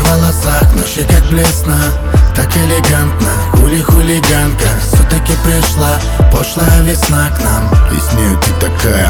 в волосах, на щеках блесна. Так элегантно, хули-хулиганка. Все-таки пришла пошлая весна к нам. И с нею ты такая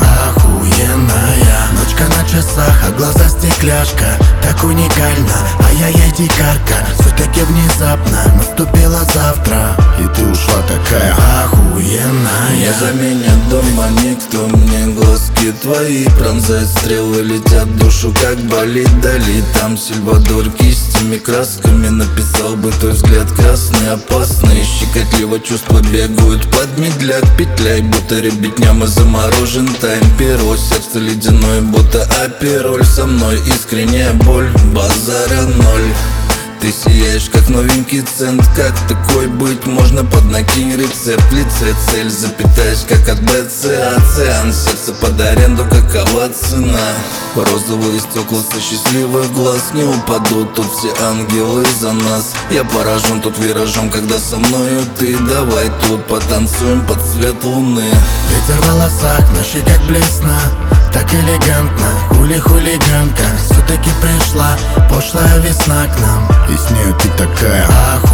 охуенная. Ночка на часах, а глаза стекляшка. Так уникально, ай-яй-яй, дикарка. Все-таки внезапно наступило завтра, и ты ушла такая охуенная. Не заменят дома никто мне глазки твои. Пронзают стрелы, летят в душу, как болит Дали. Там Сальвадор кистями, красками написал бы твой взгляд красный, опасный. Щекотливо чувства бегают под медляк. Петляй, будто ребятня, мы заморожен тайм. Перо, сердце ледяное, будто апероль. Со мной искренняя боль, базара ноль. Ты сияешь, как новенький цент. Как такой быть можно? Поднакинь рецепт. В лице цель, запитаешь, как от БЦ. Оцеан, сердце под аренду, какова цена? Розовые стекла со счастливых глаз. Не упадут тут все ангелы за нас. Я поражен тут виражом, когда со мною ты. Давай тут потанцуем под свет луны. Ветер в волосах, на щеках блесна. Так элегантно, хули-хулиганка. Все-таки пришла пошлая весна к нам. И с нею ты такая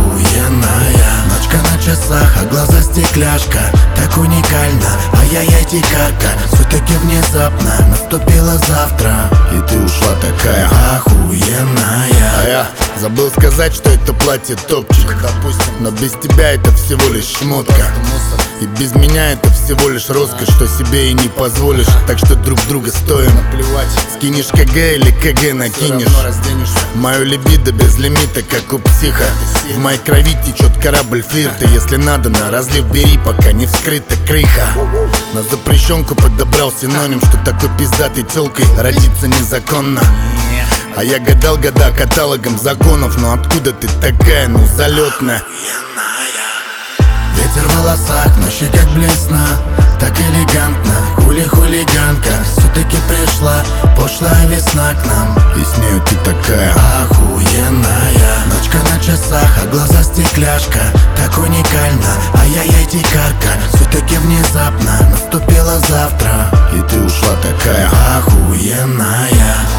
охуенная. Ночка на часах, а глаза стекляшка. Так уникально, ай-яй-яй, дикарка. Все-таки внезапно наступило завтра, и ты ушла такая охуенная. А я забыл сказать, что это платье топчик, допустим, но без тебя это всего лишь шмотка. И без меня это всего лишь роскошь, что себе и не позволишь. Так что друг друга стоим наплевать. Скинешь КГ или КГ накинешь. Мою либидо без лимита, как у психа. В моей крови течет корабль флирта. Если надо, на разлив бери, пока не вскрыта крыха. На запрещенку подобрал синоним, что такой пиздатой тёлкой родиться незаконно. А я гадал года каталогом законов. Но откуда ты такая, ну залетная? Ветер в волосах, на щеках блесна. Так элегантно, хули-хулиганка. Все-таки пришла пошлая весна к нам. И с нею ты такая охуенная. Ночка на часах, а глаза стекляшка. Так уникально, ай-яй-яй, дикарка. Все-таки внезапно наступило завтра, и ты ушла такая охуенная.